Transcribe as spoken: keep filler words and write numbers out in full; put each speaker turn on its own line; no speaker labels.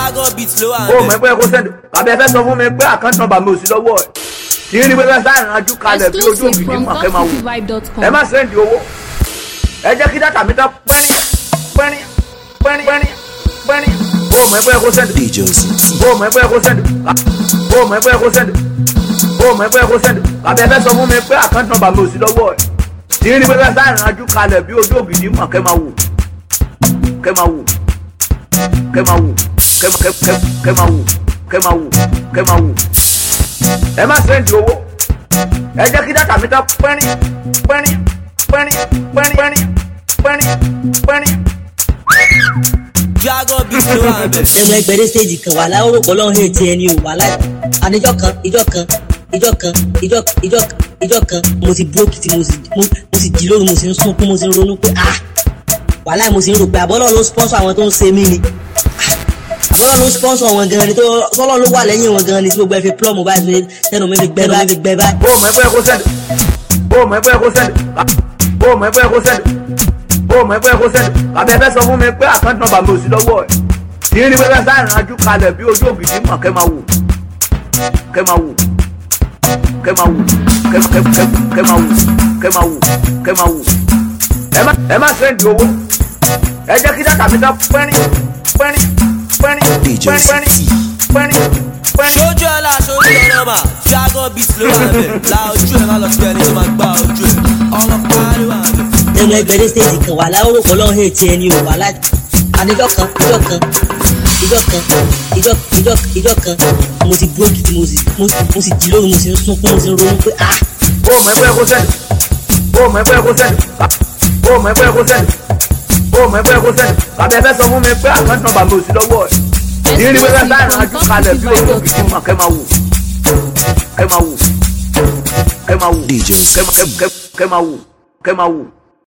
Dragon beat ló wà.
ó mọ̀ pé kó sẹ́ndì bàbá ẹ fẹ́ sọ fún mi pé àkáǹtì nọ́mbà mi ò sí lọ́wọ́ ẹ̀ kì í ní pé fẹ́ sáà ìrìnàjò kalẹ̀ bí ojú ògidì mọ̀ kẹ́ máa wò ẹ má sẹ́ndì owó ẹ jẹ́ kí dátà mi tán pẹ́rín pẹ́rín pẹ́rín pẹ́rín pẹ́rín ó mọ̀ pé kó sẹ́ndì ó mọ̀ pé kó sẹ́ndì ó mọ̀ pé kó sẹ́ndì ó mọ̀ pé kó sẹ́ndì bàbá ẹ fẹ́ sọ fún mi pé àkáǹtì nọ́mbà mi ò sí lọ́wọ́ ẹ̀ kì í ní pé fẹ́ sáà ìrìnàjò kalẹ̀ bí ojú ògidì mọ̀ kẹ́ máa wò kẹ́ máa wò kẹ́ máa wò kẹ́ kẹ́ máa wò kẹ́ máa wò kẹ́ máa wò ẹ má sẹ́ndì owó ẹ jẹ́ kí dátà mi tán pẹ́rín pẹ́rín pẹ́rín pẹ́rín pẹ́rín pẹ́rín pẹ́rín.
Dragon beat ló wà bẹ̀.
ẹnu ẹgbẹ̀rẹ́ stage kan wà láwọn orúkọ lọ́hún ẹ̀ tiẹ̀ ni o wà láì àníjọ́ kan ìjọ́ kan ìjọ́ kan ìjọ́ ìjọ́ ìjọ́ kan mo ti broke tí mo sì mo sì jí lóru mo sì ń sunkún mo sì ń ronú pé ah wàhálà mo sì ń rò pé àbọ́lọ́ ló sponsor àwọn tó ń ṣe mí ni àbọ́lọ́ ló sponsor wọn gan ni tó sọ́lọ́ ló wà lẹ́yìn wọn gan ni tí gbogbo ẹ fi plọ́ọ̀mù báyìí tẹnu mi fi gbẹ báyìí fi gbẹ báyìí.
ó mọ̀ ẹ́ pé kó sẹ́ndì ó mọ̀ ẹ́ pé kó sẹ́ndì ó mọ̀ ẹ́ pé kó sẹ́ndì ó mọ̀ ẹ́ pé kó sẹ́ndì bàbá ẹ fẹ́ sọ fún mi pé àkáǹtì nọ́mbà mi ò sí lọ́wọ́ ẹ̀ kì í ní pé fẹ́ sáà ìrìnàjò kalẹ̀ bí ojú ògidì mọ̀ kẹ́ máa wò kẹ́ máa wò kẹ́ máa wò kẹ́ kẹ́ kẹ́ máa wò kẹ́ máa wò kẹ́ máa wò ẹ má ẹ má sẹ́ndì owó ẹ jẹ́ kí dátà mi tán pẹ́rín pẹ́rín pẹ́rín pẹ́rín pẹ́rín pẹ́rín.
Sójú ẹ̀ la sójú ẹ̀ náà mà Dragon beat ló wà bẹ̀. La ojú ẹ̀ má lọ sí ẹni tó máa gbá ojú ẹ̀. Ọlọ́pàá ló wà bẹ̀.
ẹnu ẹgbẹ̀rẹ́ stage kan wà láwọn orúkọ lọ́hún ẹ̀ tiẹ̀ ni o wà láì àníjọ́ kan ìjọ́ kan ìjọ́ kan ìjọ́ ìjọ́ ìjọ́ kan mo ti broke tí mo sì mo sì jí lóru mo sì ń sunkún mo sì ń ronú pé ah.
ó mọ̀ ẹ́ pé kó sẹ́ndì ó mọ̀ ẹ́ pé kó sẹ́ndì ó mọ̀ ẹ́ pé kó sẹ́ndì ó mọ̀ ẹ́ pé kó sẹ́ndì bàbá ẹ fẹ́ sọ fún mi pé àkáǹtì nọ́mbà mi ò sí lọ́wọ́ ẹ̀ kì í ní pé fẹ́ sáà ìrìnàjò kalẹ̀ bí ojú ògidì mọ̀ kẹ́ máa wò kẹ́ máa wò kẹ́ máa wò kẹ́ máa wò kẹ́ máa wò kẹ́ máa wò.